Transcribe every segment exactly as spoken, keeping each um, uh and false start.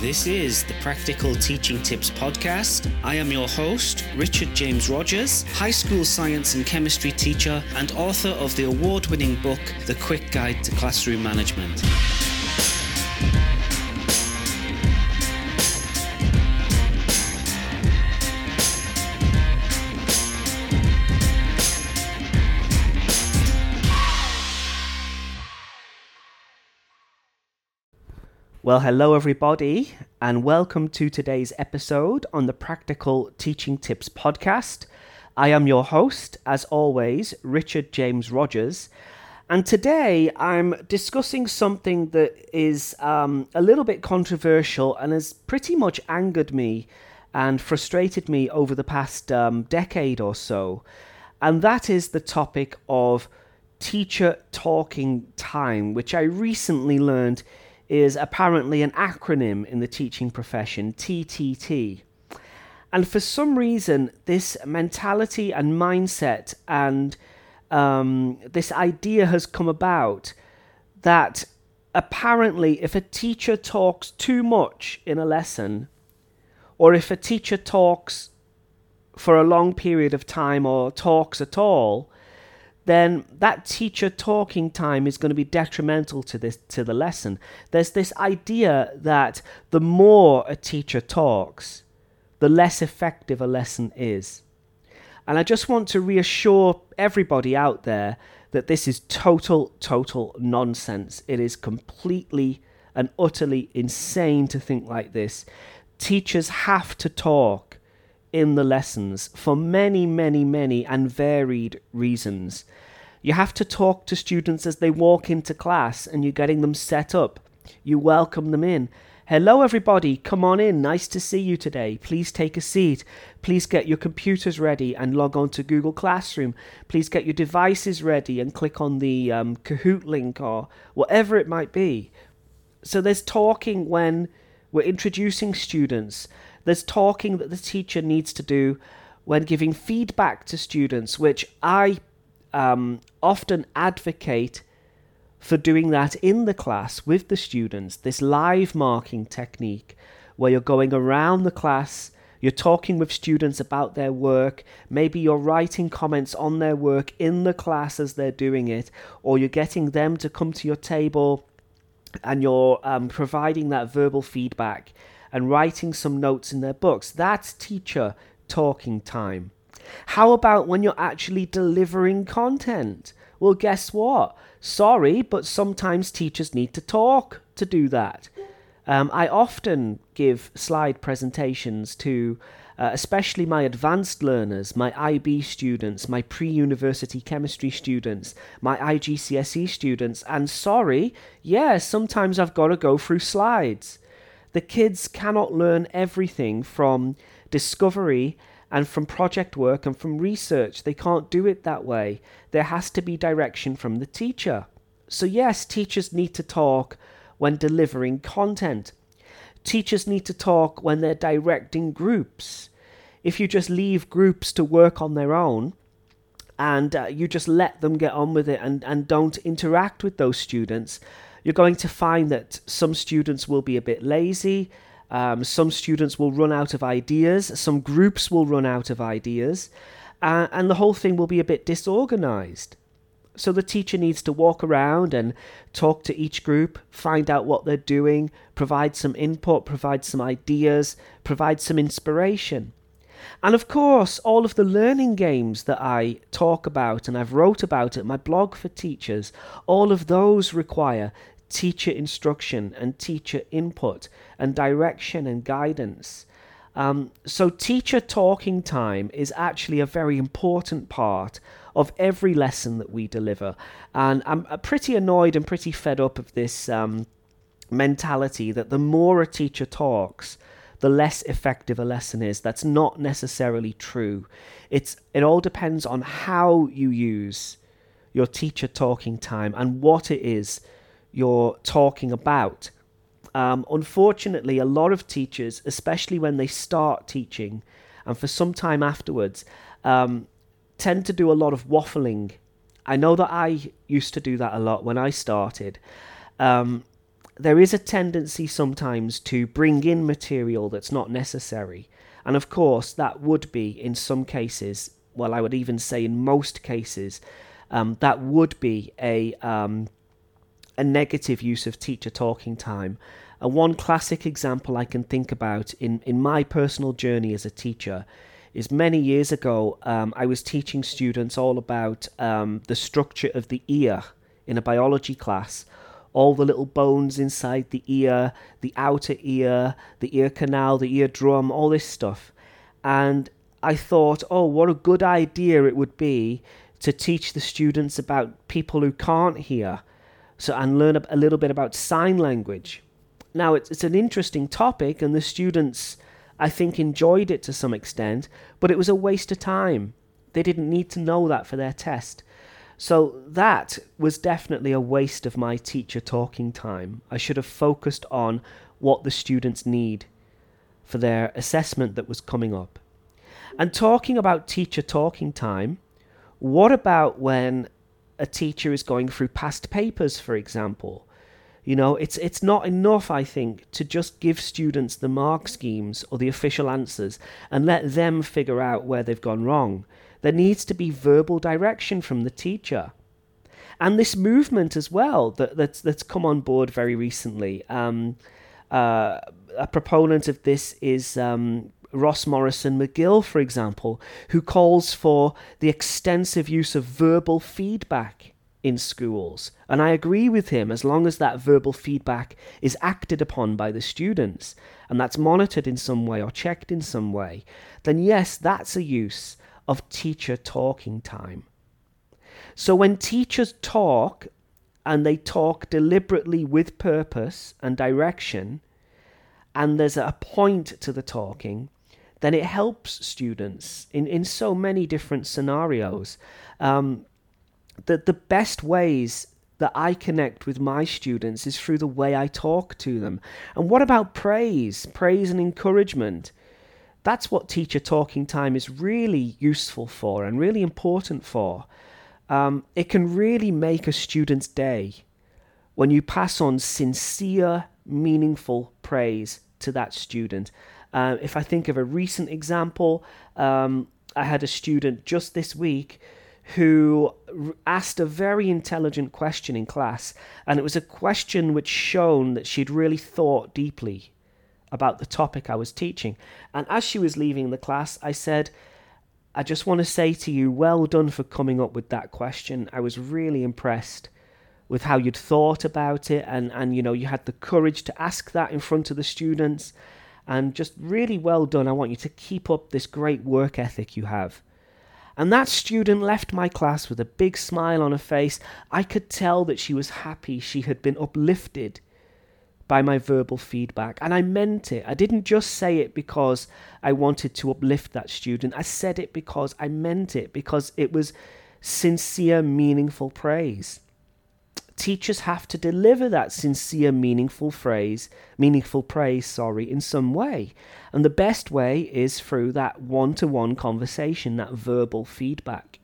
This is the Practical Teaching Tips Podcast. I am your host, Richard James Rogers, high school science and chemistry teacher and author of the award-winning book, The Quick Guide to Classroom Management. Well, hello everybody, and welcome to today's episode on the Practical Teaching Tips Podcast. I am your host, as always, Richard James Rogers, and today I'm discussing something that is um, a little bit controversial and has pretty much angered me and frustrated me over the past um, decade or so, and that is the topic of teacher talking time, which I recently learned is apparently an acronym in the teaching profession, T T T. And for some reason, this mentality and mindset and um, this idea has come about that apparently if a teacher talks too much in a lesson, or if a teacher talks for a long period of time or talks at all, then that teacher talking time is going to be detrimental to this to the lesson. There's this idea that the more a teacher talks, the less effective a lesson is. And I just want to reassure everybody out there that this is total, total nonsense. It is completely and utterly insane to think like this. Teachers have to talk in the lessons for many, many, many and varied reasons. You have to talk to students as they walk into class and you're getting them set up. You welcome them in. Hello everybody, come on in, nice to see you today. Please take a seat. Please get your computers ready and log on to Google Classroom. Please get your devices ready and click on the um, Kahoot link or whatever it might be. So there's talking when we're introducing students. There's talking that the teacher needs to do when giving feedback to students, which I um, often advocate for doing that in the class with the students. This live marking technique where you're going around the class, you're talking with students about their work, maybe you're writing comments on their work in the class as they're doing it, or you're getting them to come to your table and you're um, providing that verbal feedback and writing some notes in their books. That's teacher talking time. How about when you're actually delivering content? Well, guess what? Sorry, but sometimes teachers need to talk to do that. Um, I often give slide presentations to uh, especially my advanced learners, my I B students, my pre-university chemistry students, my I G C S E students, and sorry, yeah, sometimes I've got to go through slides. The kids cannot learn everything from discovery and from project work and from research. They can't do it that way. There has to be direction from the teacher. So yes, teachers need to talk when delivering content. Teachers need to talk when they're directing groups. If you just leave groups to work on their own and uh, you just let them get on with it and, and don't interact with those students, you're going to find that some students will be a bit lazy, um, some students will run out of ideas, some groups will run out of ideas, uh, and the whole thing will be a bit disorganized. So the teacher needs to walk around and talk to each group, find out what they're doing, provide some input, provide some ideas, provide some inspiration. And of course, all of the learning games that I talk about and I've wrote about at my blog for teachers, all of those require teacher instruction and teacher input and direction and guidance. Um, so teacher talking time is actually a very important part of every lesson that we deliver. And I'm pretty annoyed and pretty fed up of this um, mentality that the more a teacher talks, the less effective a lesson is. That's not necessarily true. It's it all depends on how you use your teacher talking time and what it is you're talking about. Um, unfortunately, a lot of teachers, especially when they start teaching and for some time afterwards, um, tend to do a lot of waffling. I know that I used to do that a lot when I started. Um, there is a tendency sometimes to bring in material that's not necessary. And of course, that would be, in some cases, well, I would even say in most cases, um, that would be a um, a negative use of teacher talking time. And one classic example I can think about in, in my personal journey as a teacher is many years ago, um, I was teaching students all about um, the structure of the ear in a biology class. All the little bones inside the ear, the outer ear, the ear canal, the eardrum, all this stuff. And I thought, oh, what a good idea it would be to teach the students about people who can't hear, so and learn a, a little bit about sign language. Now, it's, it's an interesting topic, and the students, I think, enjoyed it to some extent, but it was a waste of time. They didn't need to know that for their test. So that was definitely a waste of my teacher talking time. I should have focused on what the students need for their assessment that was coming up. And talking about teacher talking time, what about when a teacher is going through past papers, for example? You know, it's it's not enough, I think, to just give students the mark schemes or the official answers and let them figure out where they've gone wrong. There needs to be verbal direction from the teacher. And this movement as well that, that's, that's come on board very recently. Um, uh, a proponent of this is um, Ross Morrison McGill, for example, who calls for the extensive use of verbal feedback in schools. And I agree with him, as long as that verbal feedback is acted upon by the students and that's monitored in some way or checked in some way, then yes, that's a use of teacher talking time. So when teachers talk, and they talk deliberately with purpose and direction, and there's a point to the talking, then it helps students in, in so many different scenarios. Um, the, the best ways that I connect with my students is through the way I talk to them. And what about praise? Praise and encouragement. That's what teacher talking time is really useful for and really important for. Um, it can really make a student's day when you pass on sincere, meaningful praise to that student. Uh, if I think of a recent example, um, I had a student just this week who asked a very intelligent question in class, and it was a question which shown that she'd really thought deeply about the topic I was teaching. And as she was leaving the class, I said, I just want to say to you, well done for coming up with that question. I was really impressed with how you'd thought about it, and, and you know, you had the courage to ask that in front of the students, and just really well done. I want you to keep up this great work ethic you have. And that student left my class with a big smile on her face. I could tell that she was happy. She had been uplifted by my verbal feedback, and I meant it. I didn't just say it because I wanted to uplift that student. I said it because I meant it, because it was sincere, meaningful praise. Teachers have to deliver that sincere, meaningful phrase, meaningful praise, sorry, in some way. And the best way is through that one-to-one conversation, that verbal feedback.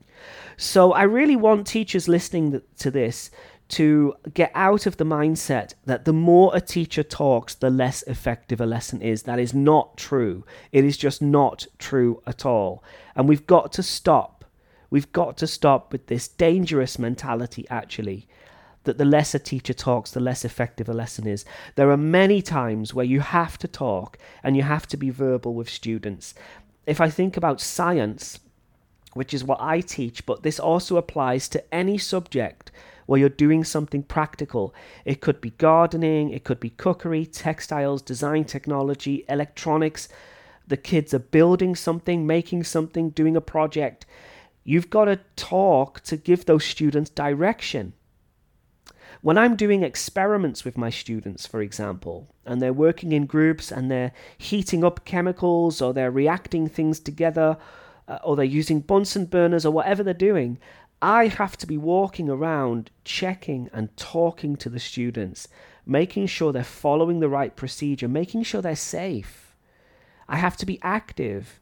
So I really want teachers listening to this to get out of the mindset that the more a teacher talks, the less effective a lesson is. That is not true. It is just not true at all. And we've got to stop. We've got to stop with this dangerous mentality, actually, that the less a teacher talks, the less effective a lesson is. There are many times where you have to talk and you have to be verbal with students. If I think about science, which is what I teach, but this also applies to any subject where you're doing something practical. It could be gardening, it could be cookery, textiles, design technology, electronics. The kids are building something, making something, doing a project. You've got to talk to give those students direction. When I'm doing experiments with my students, for example, and they're working in groups and they're heating up chemicals or they're reacting things together, uh, or they're using Bunsen burners or whatever they're doing, I have to be walking around checking and talking to the students, making sure they're following the right procedure, making sure they're safe. I have to be active.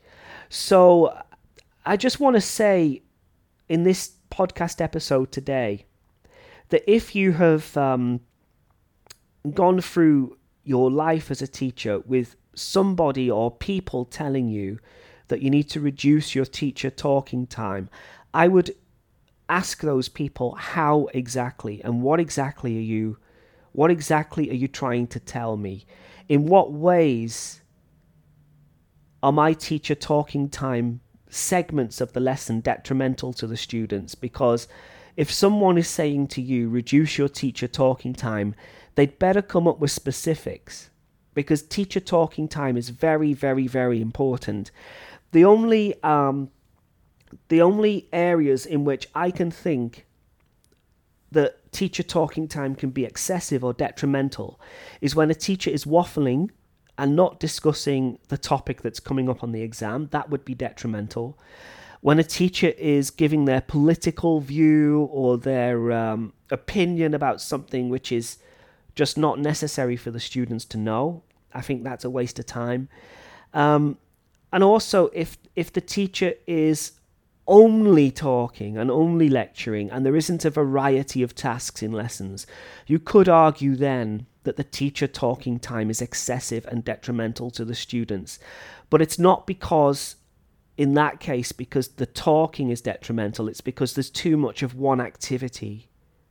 So I just want to say in this podcast episode today that if you have um, gone through your life as a teacher with somebody or people telling you that you need to reduce your teacher talking time, I would ask those people how exactly and what exactly are you what exactly are you trying to tell me? In what ways are my teacher talking time segments of the lesson detrimental to the students? Because if someone is saying to you, reduce your teacher talking time, they'd better come up with specifics, because teacher talking time is very, very, very important. The only um, the only areas in which I can think that teacher talking time can be excessive or detrimental is when a teacher is waffling and not discussing the topic that's coming up on the exam. That would be detrimental. When a teacher is giving their political view or their um, opinion about something which is just not necessary for the students to know, I think that's a waste of time. Um, and also, if if the teacher is only talking and only lecturing and there isn't a variety of tasks in lessons, you could argue then that the teacher talking time is excessive and detrimental to the students. But it's not because, in that case, because the talking is detrimental, it's because there's too much of one activity.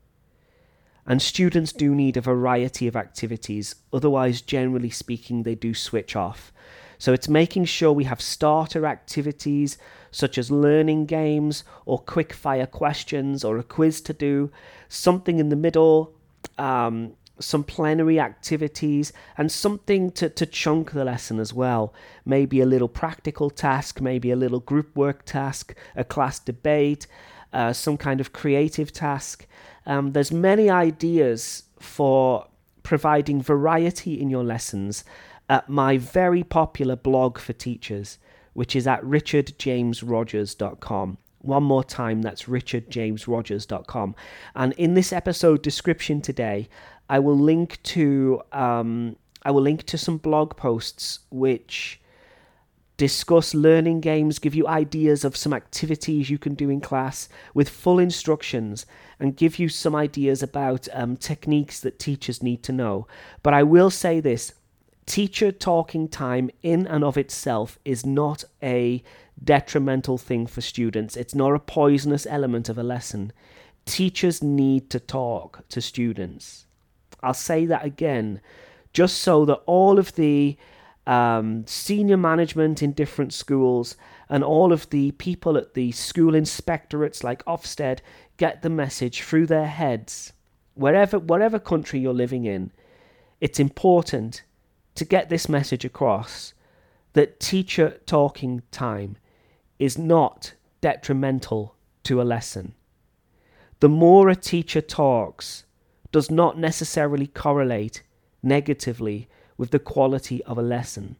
And students do need a variety of activities, otherwise, generally speaking, they do switch off. So it's making sure we have starter activities such as learning games or quick fire questions or a quiz to do, something in the middle, um, some plenary activities, and something to, to chunk the lesson as well. Maybe a little practical task, maybe a little group work task, a class debate, uh, some kind of creative task. Um, there's many ideas for providing variety in your lessons at my very popular blog for teachers, which is at richard james rogers dot com. One more time, that's richard james rogers dot com. And in this episode description today, I will link to um, I will link to some blog posts which discuss learning games, give you ideas of some activities you can do in class with full instructions, and give you some ideas about um, techniques that teachers need to know. But I will say this: teacher talking time in and of itself is not a detrimental thing for students. It's not a poisonous element of a lesson. Teachers need to talk to students. I'll say that again, just so that all of the um, senior management in different schools and all of the people at the school inspectorates like Ofsted get the message through their heads. Wherever, whatever country you're living in, it's important to get this message across that teacher talking time is not detrimental to a lesson. The more a teacher talks does not necessarily correlate negatively with the quality of a lesson.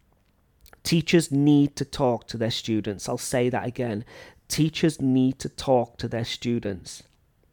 Teachers need to talk to their students. I'll say that again. Teachers need to talk to their students.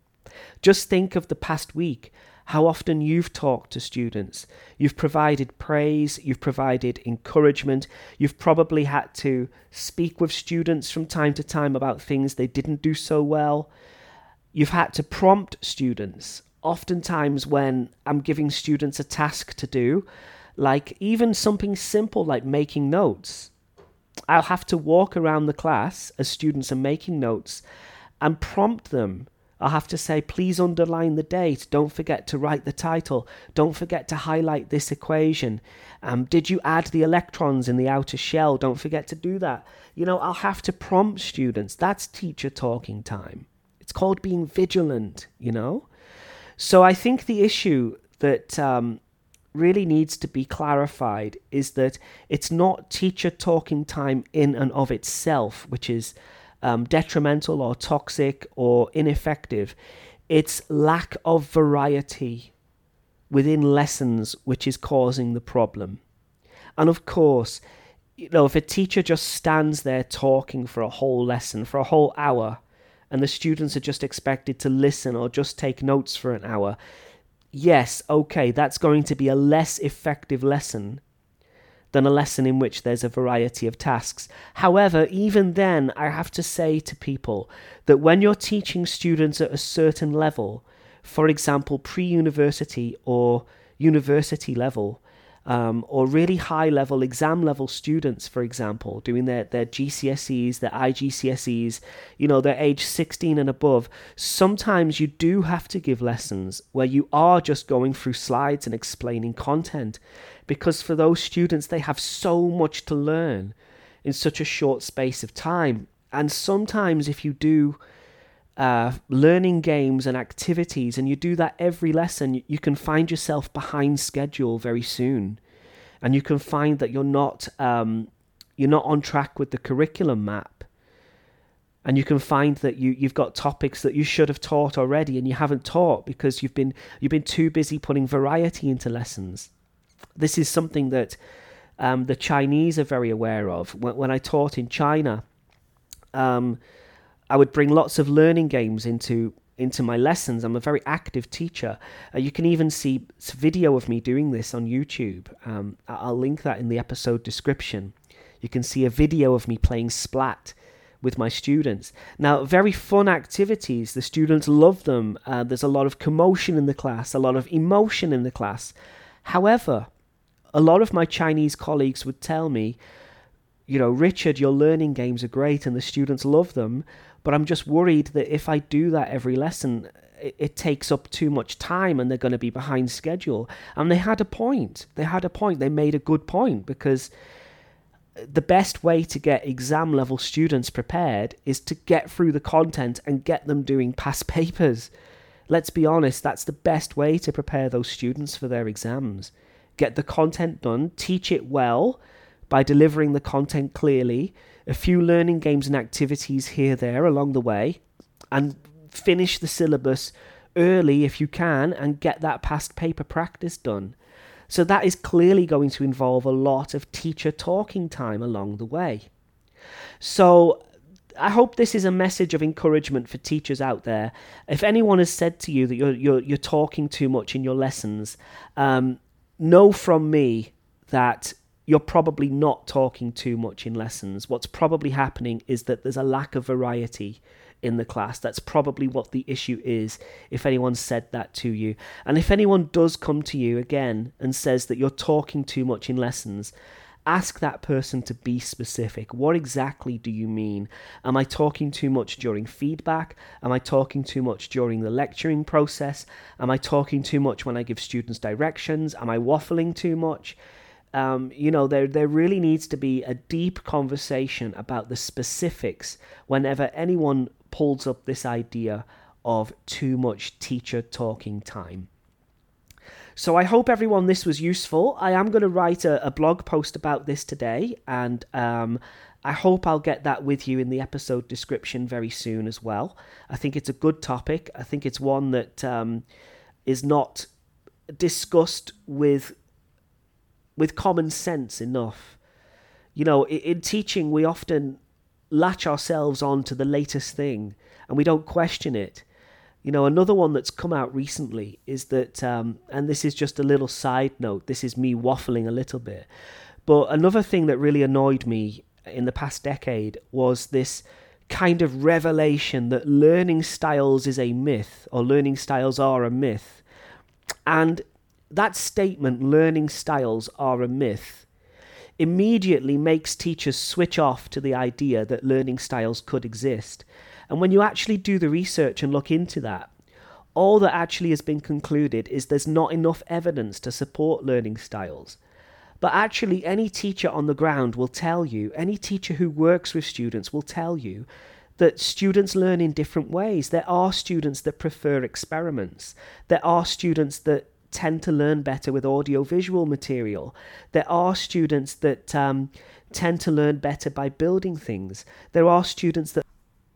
Just think of the past week, how often you've talked to students. You've provided praise, you've provided encouragement, you've probably had to speak with students from time to time about things they didn't do so well. You've had to prompt students. Oftentimes when I'm giving students a task to do, like even something simple like making notes, I'll have to walk around the class as students are making notes and prompt them. I'll have to say, please underline the date. Don't forget to write the title. Don't forget to highlight this equation. Um, did you add the electrons in the outer shell? Don't forget to do that. You know, I'll have to prompt students. That's teacher talking time. It's called being vigilant, you know. So I think the issue that um, really needs to be clarified is that it's not teacher talking time in and of itself, which is Um, detrimental or toxic or ineffective. It's lack of variety within lessons which is causing the problem. And of course, you know, if a teacher just stands there talking for a whole lesson, for a whole hour, and the students are just expected to listen or just take notes for an hour, yes, okay, that's going to be a less effective lesson than a lesson in which there's a variety of tasks. However, even then, I have to say to people that when you're teaching students at a certain level, for example, pre-university or university level, um, or really high level exam level students, for example, doing their, their G C S Es, their I G C S Es, you know, they're age sixteen and above. Sometimes you do have to give lessons where you are just going through slides and explaining content, because for those students, they have so much to learn in such a short space of time. And sometimes if you do uh, learning games and activities, and you do that every lesson, you can find yourself behind schedule very soon. And you can find that you're not um, you're not on track with the curriculum map. And you can find that you, you've got topics that you should have taught already and you haven't taught because you've been you've been too busy putting variety into lessons. This is something that um, the Chinese are very aware of. When, when I taught in China, um, I would bring lots of learning games into into my lessons. I'm a very active teacher. Uh, you can even see video of me doing this on YouTube. Um, I'll link that in the episode description. You can see a video of me playing Splat with my students. Now, very fun activities. The students love them. Uh, there's a lot of commotion in the class, a lot of emotion in the class. However, a lot of my Chinese colleagues would tell me, you know, Richard, your learning games are great and the students love them, but I'm just worried that if I do that every lesson, it, it takes up too much time and they're going to be behind schedule. And they had a point. They had a point. They made a good point, because the best way to get exam level students prepared is to get through the content and get them doing past papers. Let's be honest, that's the best way to prepare those students for their exams. Get the content done, teach it well by delivering the content clearly, a few learning games and activities here, there along the way, and finish the syllabus early if you can and get that past paper practice done. So that is clearly going to involve a lot of teacher talking time along the way. So I hope this is a message of encouragement for teachers out there. If anyone has said to you that you're you're, you're talking too much in your lessons, um, know from me that you're probably not talking too much in lessons. What's probably happening is that there's a lack of variety in the class. That's probably what the issue is, if anyone said that to you. And if anyone does come to you again and says that you're talking too much in lessons, ask that person to be specific. What exactly do you mean? Am I talking too much during feedback? Am I talking too much during the lecturing process? Am I talking too much when I give students directions? Am I waffling too much? Um, you know, there there really needs to be a deep conversation about the specifics whenever anyone pulls up this idea of too much teacher talking time. So I hope everyone this was useful. I am going to write a, a blog post about this today, and um, I hope I'll get that with you in the episode description very soon as well. I think it's a good topic. I think it's one that um, is not discussed with with common sense enough. You know, in, in teaching, we often latch ourselves on to the latest thing and we don't question it. You know, another one that's come out recently is that, um, and this is just a little side note, this is me waffling a little bit, but another thing that really annoyed me in the past decade was this kind of revelation that learning styles is a myth, or learning styles are a myth. And that statement, learning styles are a myth, immediately makes teachers switch off to the idea that learning styles could exist. And when you actually do the research and look into that, all that actually has been concluded is there's not enough evidence to support learning styles. But actually, any teacher on the ground will tell you, any teacher who works with students will tell you that students learn in different ways. There are students that prefer experiments. There are students that tend to learn better with audio-visual material. There are students that um, tend to learn better by building things. There are students that...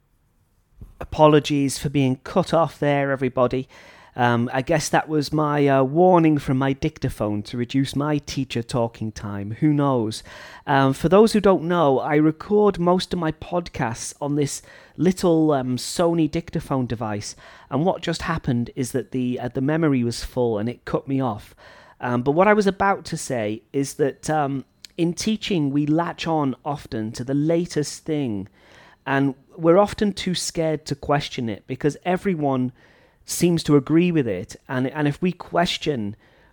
Apologies for being cut off there, everybody. Um, I guess that was my uh, warning from my dictaphone to reduce my teacher talking time. Who knows? Um, for those who don't know, I record most of my podcasts on this little um, Sony dictaphone device, and what just happened is that the uh, the memory was full and it cut me off. Um, but what I was about to say is that um, in teaching we latch on often to the latest thing, and we're often too scared to question it because everyone seems to agree with it, and and if we question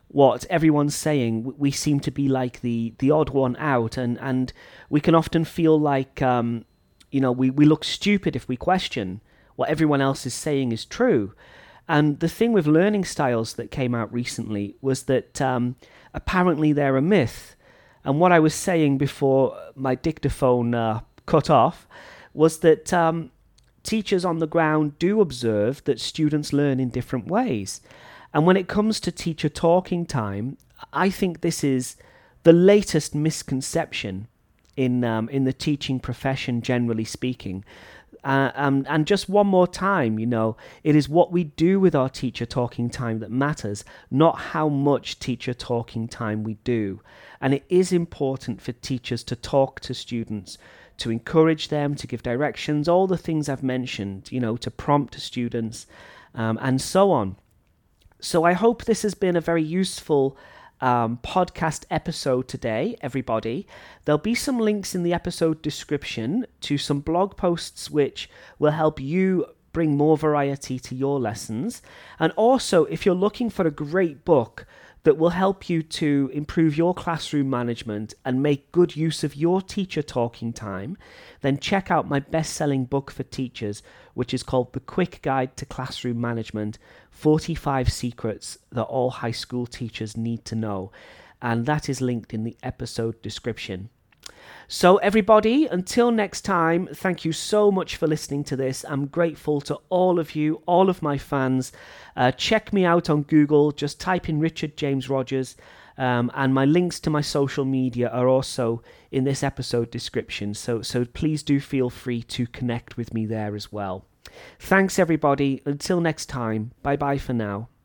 what everyone's saying, we seem to be like the, the odd one out, and, and we can often feel like, um, you know, we, we look stupid if we question what everyone else is saying is true. And the thing with learning styles that came out recently was that um, apparently they're a myth. And what I was saying before my dictaphone uh, cut off was that um, teachers on the ground do observe that students learn in different ways. And when it comes to teacher talking time, I think this is the latest misconception in um, in the teaching profession, generally speaking. Uh, um, and just one more time, you know, it is what we do with our teacher talking time that matters, not how much teacher talking time we do. And it is important for teachers to talk to students, to encourage them, to give directions, all the things I've mentioned, you know, to prompt students, um, and so on. So I hope this has been a very useful Um, podcast episode today, everybody. There'll be some links in the episode description to some blog posts which will help you bring more variety to your lessons. And also, if you're looking for a great book that will help you to improve your classroom management and make good use of your teacher talking time, then check out my best-selling book for teachers, which is called The Quick Guide to Classroom Management, forty-five Secrets That All High School Teachers Need to Know. And that is linked in the episode description. So everybody, until next time, thank you so much for listening to this. I'm grateful to all of you, all of my fans. Uh, check me out on Google. Just type in Richard James Rogers. Um, and my links to my social media are also in this episode description. So, so please do feel free to connect with me there as well. Thanks, everybody. Until next time. Bye-bye for now.